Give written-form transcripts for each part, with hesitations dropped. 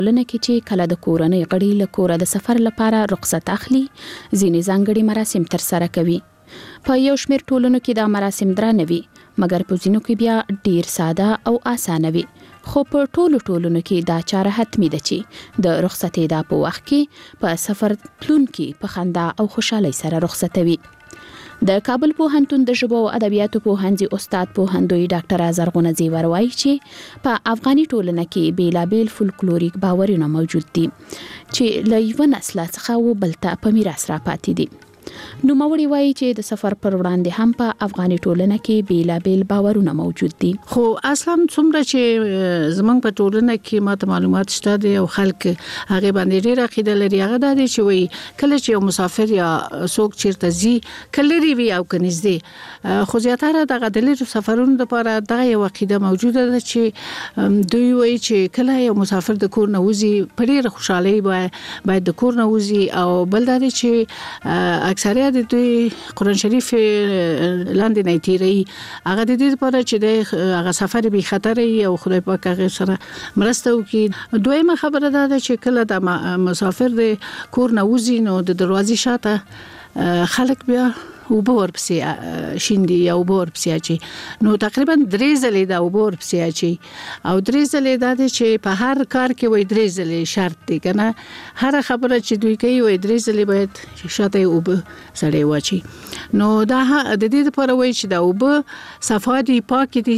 لنه کې چې کله د کورنۍ غړي له کوره د سفر لپاره رخصت اخلي ځینې ځانګړي مراسم تر سره کوي. په یو شمېر ټولنو کې دا مراسم درانه وي مګر په ځینو کې بیا ډیر ساده او اسانه وي. خو په ټولنو کې دا چاره حتمی ده چې د رخصتې دا په وخت کې په سفر تلونکي په خندا او خوشحالۍ سره رخصتوي. د کابل پوهنتون د ژبو او ادبیاتو پوهنځي استاد پوهندوی ډاکټر زرغونه زیور وایي چې په افغاني ټولنه کې بیلابیل فولکلوریک باورونه موجود دي چې له یو نسل څخه و بل ته په میراث راپاتې دي. نو موري وایي چې د سفر پر وړاندې هم په افغاني ټولنه کې بیلابیل باورونه موجود دي. خو اصلا څومره چې زمونږ په ټولنه کې ماته معلومات شته دي او خلک هغه باندې ډېر عقیده لري. هغه د دې چې وایي کله چې یو مسافر یا څوک چیرته ځي کله ری او کنيزدي خو زیاتره دغه د لري سفرونو لپاره دغه یو عقیده موجوده ده چې دوی وایي چې کله یو مسافر د کور نه وځي په ډېر خوشحالي باید د کور نه وځي او بل دا چې اکثریت دوی قرآن شریف لاندې نه تیری هغه د دې لپاره چې د هغه سفر به خطر او خدای پاک هغه سره مرسته وکړي. دویمه خبره ده چې کله د مسافر د کور نه وځي نو د دروازې شاته خلک بیا وبور پسې شیندي یا وبور پسې اچي نو تقریبا 3 ځلې دا وبور پسې اچي او 3 ځلې دا چې په هر کار کې وای 3 ځلې شرط دي کنه. هر خبره چې دوی کوي وای 3 ځلې باید شاته وب سړې واچي. نو دا د دې لپاره وای چې دا وب صفادي پاک دي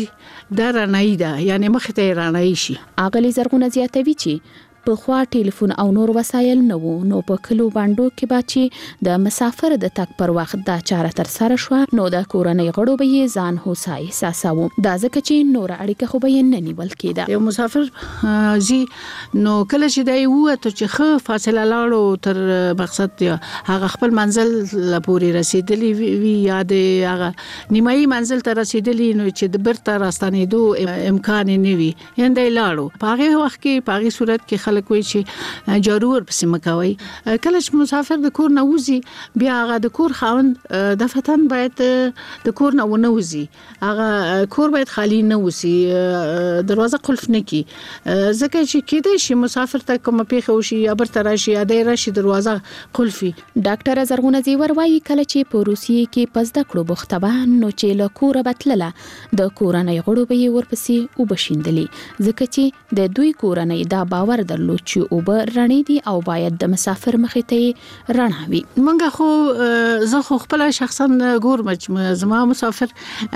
درنه ده یعنی مخ ته رانه شي. اغلی زرغونه زیاتوي چې په خوا ټلیفون او نور وسایل نه وو نو په کلو باندې کې باچی د مسافر د تک پر وخت دا چاره تر سره شو نو د کورنۍ غړو به ځان هوسا احساساو. دا ځکه چې نور اړیکه خو به نه نیول کېده. یو مسافر زی نو کله چې دی وته چې خو فاصله لاړو تر مقصد هغه خپل منزل لپاره رسیدلی وی یاد هغه نیمایي منزل ته رسیدلی نو چې د برته راستنېدو امکان نه وي یندې لاړو. په هغه وخت کې په هغه صورت کې خلک وایي چې جارو ورپسې مکوي. کله چې مسافر د کور نه وځي بیا هغه د کور خاوند د فتن باید د کور نه ونوځي. هغه کور باید خالی نه وسی دروازه قلف نه کی ځکه چې کېدای شي مسافر ته کوم پیښه وشي یا برته راشي یا د راشي دروازه قلفي. ډاکټر زرغونه زیور وایي کله چې په روسیې کې پزده کړو بختبه نو چې له کوره بتلله د کورنۍ غړو به ورپسې وبشیندلې ځکه چې د دوی کورنۍ دا باور درلود چې اوبه رڼې دي او باید د مسافر مخې ته رڼا وي. منګه خو زه خو خپل شخصا ګورم چې زما مسافر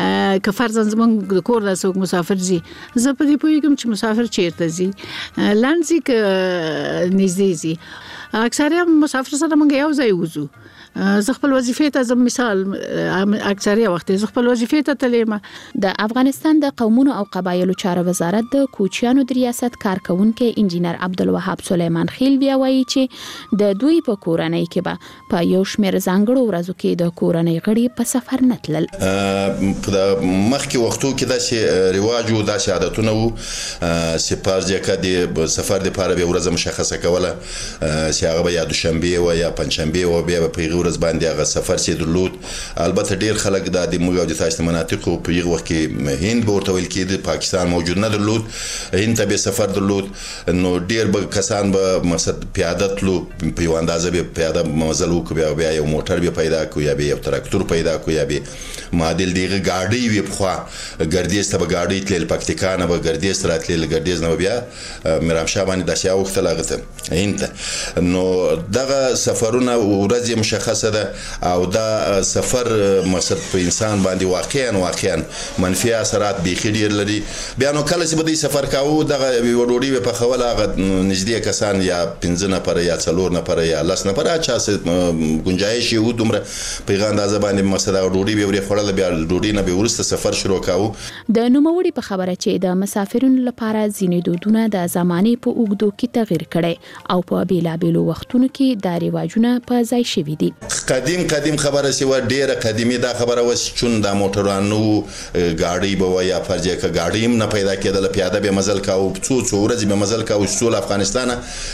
که فرضاً زمونږ د کور د څوک مسافر زی زه په دې پوهیږم چې مسافر چیرته زی لانځي ک نږدې زی اکثره مسافر سره موږ یو ځای وځو. زه خپل وظیفې ته زم مثال اکثریت وخت زه خپل وظیفې ته تلم. د افغانستان د قومونو او قبایلو چارو وزارت د کوچیانو د ریاست کارکونکو انجینر عبدالوهاب سلیمان خیل بیا وایي چې د دوی په کورنۍ کې به په یو شمېر ځانګړو ورځو کې د کورنۍ غړي په سفر نتلل. په مخکې وختو کې داسې رواج او داسې عادتونه وو چې پارځکه د سفر لپاره به ورځ مشخصه کوله چې هغه به یا دوشنبه و یا پنځشنبه و بیا په ورځ باندې هغه سفر سي درلود. البته ډیر خلک د موږ او د تاسو مناطقو په یو وخت کې هند به ورته ویل کېده پاکستان موجود نه درلود هند ته به سفر درلود نو ډیر به کسان به مقصد پیاده تلو په یو اندازه به پیاده مزل وکړي بیا یو موټر به پیدا کو یا به یو تراکتور پیدا کو یا به معادل دیغه ګاډي وي په خوا ګردیز ته به ګاډي تل پکتیکا نه به ګردیز راتلل ګردیز نه بیا میرام شاه باندې د شیا وخت لاغته هند نو دغه سفرونه ورځ مشخصه ده او دا سفر مقصد په انسان باندې واقعا منفي اثرات به خډیر لري. بیا نو کله چې به سفر کاوه دغه وډوډي په خوله هغه نږدې کسان یا 15 نفر یا 4 نفر یا 10 نفر اچھا گنجائش یو دومره پیغام اندازه باندې مقصد وډوډي به ورې خړل بیا وډوډي نه به ورسته سفر شروع کاوه. د نوموړي په خبره چې د مسافرونو لپاره ځینې دودونه د زمانه په اوږدو کې تغیر کړي او په بیلابېلو وختونو کې د ریواجونه په ځای شوي دي. قدیم خبره سی و ډیره قدیمی دا خبره و چون د موټرانو گاډي به یا فرض کې گاډي نه پیدا کېدل پیاده به مزل کاو څو ورځې به مزل کاو ټول افغانستان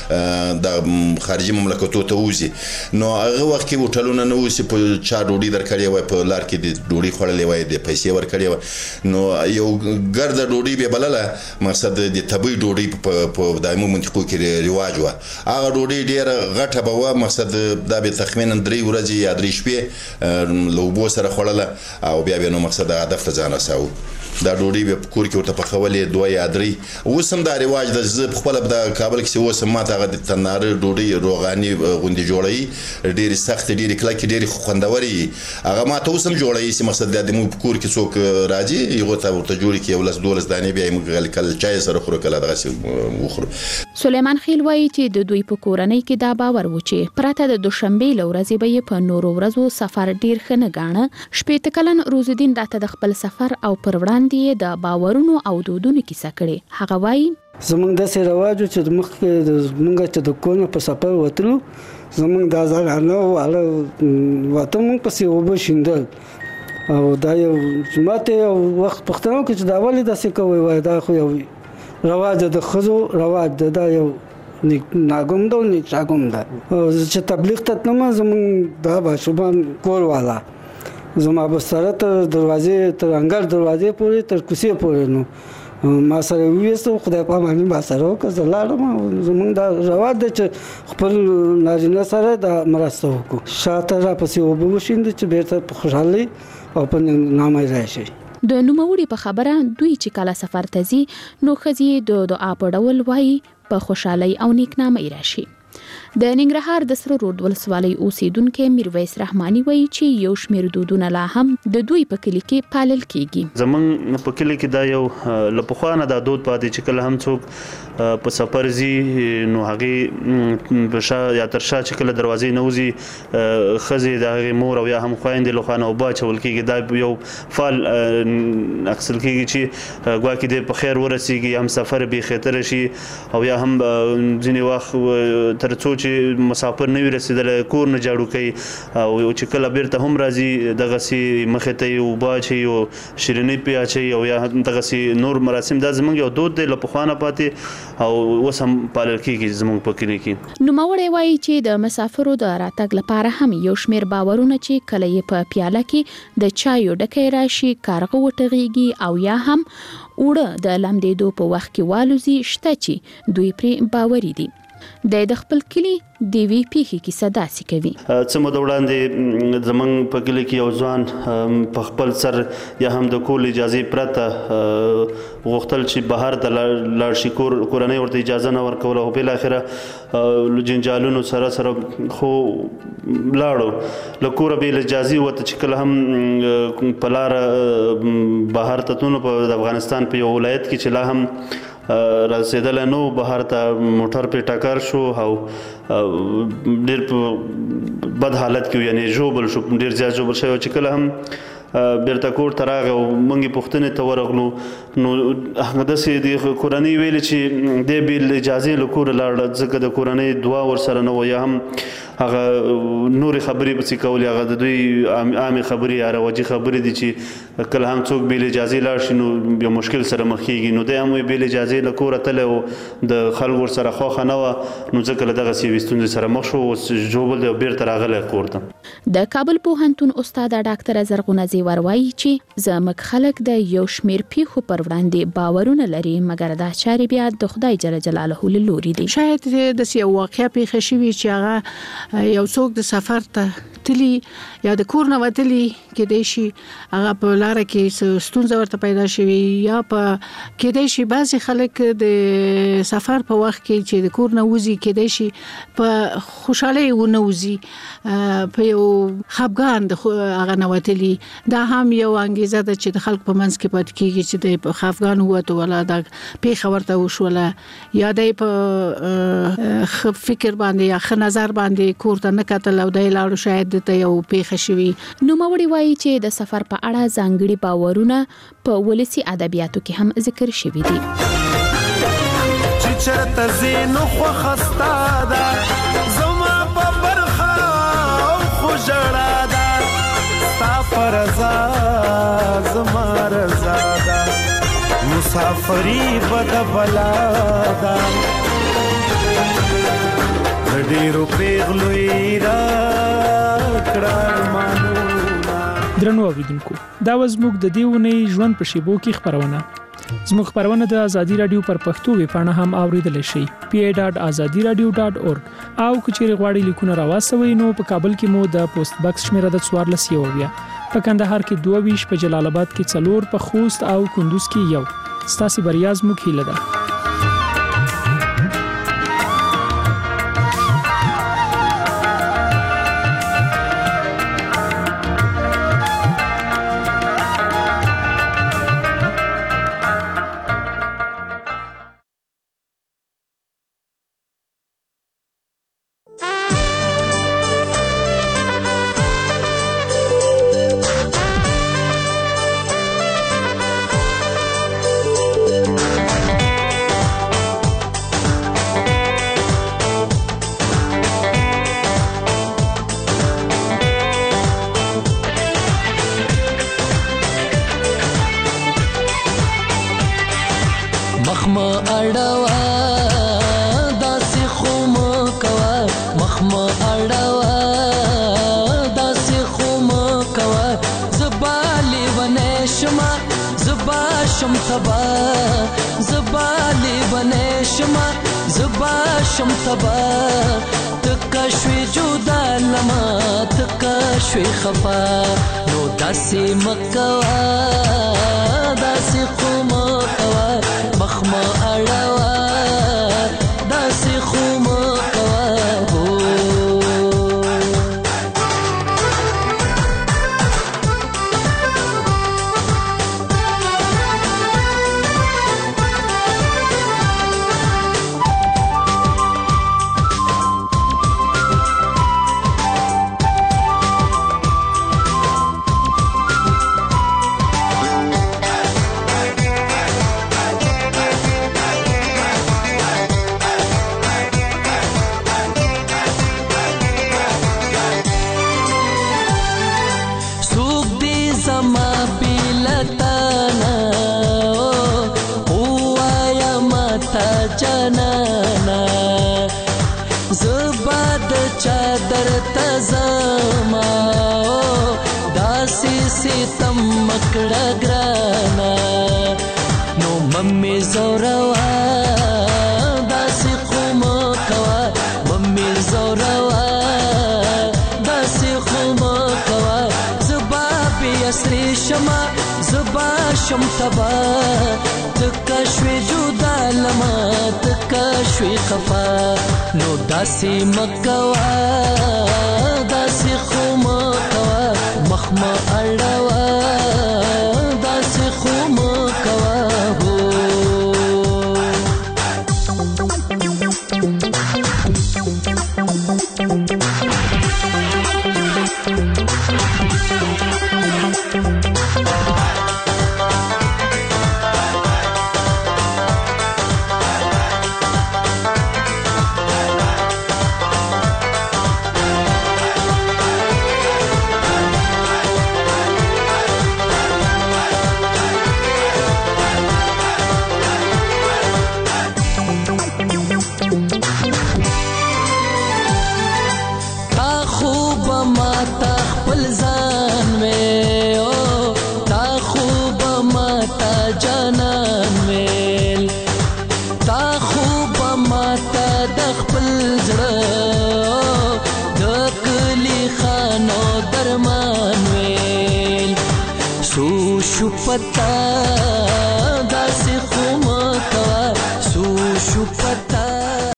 د خارجي مملکتونو ته وځي نو هغه وخت کې هوټلونه نه وسی په چا ډوډۍ درکړی وای په لار کې د ډوډۍ خورلې وای د پیسې ورکړی وای نو یو ګرد ډوډۍ به بلله مقصد د طبي ډوډۍ په دایمو منطقو کې رواج و هغه ډوډۍ ډیره غټه به و مقصد دا به تخمیناً 3 ورځې یا 3 شپې لوبو سره خوړله او بیا به نو مقصد هدف ته ځان رساو دا ډوډۍ به کور کې ورته پخولې 2 یا 3 اوس هم دا رواج د خپل د کابل کې اوس هم ماته هغه د تنار ډوډۍ روغاني غوندي جوړي ډېری سخت ډېری کلک ډېری خوندوري هغه ماته اوس هم جوړي چې مقصد د مو کور کې څوک راځي یو ته ورته جوړي کې ولس 12 دانې بیا موږ کل چای سره خورو کله دغه وخورو سلیمان خیل وایي چې د دوی په کورنۍ کې دا باور و چې پراته د دوشنبه لورځي به په نورو ورځو سفر ډیر خنه غاڼه شپې کلن روزدین راته د خپل سفر او پر وړاندې د باورونو او دودونو کیسه کړي هغه وایي زمونږ د سرواجو چې مخکې د مونږ ته د کونه په سفر وتلو زمونږ د ځانانو والا وته مونږ په سی وبشیندل او دا یو ماته وخت پښتنو کې چې دا ولې داسې کوي وای دا خو یو رواج د خزو رواج دا یو ناګوم دو نه چاګوم دا چې تبلیغ ته نو زمونږ دا باشوبان کول والا زما بستر ته دروازې تر انګړ دروازې پورې تر کوسې پورې نو ما سره وېستو خدای په معنی ما سره وکړم زمونږ دا رواج د چې خپل نارینه سره د مرسته وکړو شاته را پسې وبوشیند چې بیرته په خوشحالي او په نامه راشي د نوموړي په خبره دوی چې کله سفر ته ځي نو ښځې د دعا په ډول وایي په خوشحالي او نیکنامۍ راشي د ننګرهار د سره رود ولسوالۍ اوسیدونکو میرویس رحماني وایي چې یو شمېر دودونه لا هم د دوی په کلی کې پالل کیږي زمونږ په کلی کې دا یو لپخوانه دا دود پاتې چې کله هم څوک په سفر زی نو هغه بشا یا ترشا چې کله دروازې نوځي خزي د هغه مور او یا هم خويندې لوخانه او باچول کېږي دا یو فال اکسل کېږي چې ګواکې د په خیر ورسیږي هم سفر به خطر شي او یا هم ځینې وخت تر څو چې مسافر نه ورسېدل کور نه جاړو کوي او چې کله بیرته هم راځي دغه سي مخې ته یو باچي او شیرینی پیاچي او یا دغه سي نور مراسم دا زمونږ یو دود دی لپخوانه پاتې او اوس هم پالل کېږي زمونږ په کلی کې نوموړی وایي چې د مسافرو د راتګ لپاره هم یو شمېر باورونه چې کله یې په پیاله کې د چایو ډکی راشي کارغه وټغیږي او یا هم اوړه د لمدېدو په وخت کې والوزي شته چې دوی پرې باوري دي د خپل کلی دی وی پیخي کې صدا سي کوي څه مو وړاندې زمنګ په کلی کې یو ځوان په خپل سر یا هم د کول اجازه پرته غوښتل چې بهر ته لاړ شي کورنۍ ورته اجازه نه ورکول او بل اخره جنجالونو سره خو لاړو لکور به اجازه وته چې کله هم په لار بهر ته تونو په افغانستان په یو ولایت کې چې لا هم رسیدل نو بهر ته موټر په ټکر شو او ډېر بد حالت کې یعنی جوبل شو ډېر زیات جوبل شو چې کله هم بیرته کور ته راغی او موږ پوښتنې ته ورغلو نو هغه داسې د کورنۍ ویل چې د بیل اجازه له کور لاړ ځکه د کورنۍ دعا ورسره نه و یا هم هغه نور خبرې به کولې هغه د دوی عامه خبرې یا رواجي خبرې دي چې کله هم څوک بیل اجازه لاړ شي نو یو مشکل سره مخ کیږي نو د هم بیل اجازه له کور ته له د خلکو سره خوخه نه و نو ځکه له دغه سی وستون سره مخ شو او جوبل د بیرته راغله کور ته د کابل پوهنتون استاد ډاکټر زرغونه زیور وایي چې زموږ خلک د یو شمېر پیښو پر وړاندې باورونه لري مګر دا چارې بیا د خدای جل جلاله له لوري دي شاید د یو واقعیا پیښه شوي چې هغه یو څوک د سفر ته تلی یا د کور نه وتلی کېدای شي هغه په لار کې ستونزه ورته پیدا شوي یا په کېدای شي بعضې خلک د سفر په وخت کې چې د کور نه وځي کېدای شي په خوشحالۍ ونه وځي په یو خفګان هغه نه وتلی دا هم یو انګیزه ده چې د خلکو په منځ کې پاتې کېږي چې د په خفګان ووتو ولا د پیښه ورته وشوله یا د په فکر باندې یا ښه نظر باندې کور ته نه کتل او دی لاړو شاید دته یو پیښه شوي نوموړی وایي چې د سفر په اړه ځانګړي باورونه په ولسي ادبیاتو کې هم ذکر شوي دي چې چرته زینو خو خستا ده زما په برخه او خو فرزا زما رضا دا مسافری بد بلا دا ډېرو پیغلوی را کړه مانونا. درنو اوریدونکو دا وزموږ د دیونې ژوند په شیبو کې خبرونه. زموږ خبرونه د ازادي رادیو پر پښتو ویبپاڼه هم اوریدل شي pa.azadiradio.org او کچېری غواړي لیکونه راوستوي نو په کابل کې مو د پوسټ باکس شمیره د 14 یوویا، په کندهار کې 22، په جلال آباد کې 4، په خوست او کندوز کې 1. ستاسو بریا زموږ هیله ده.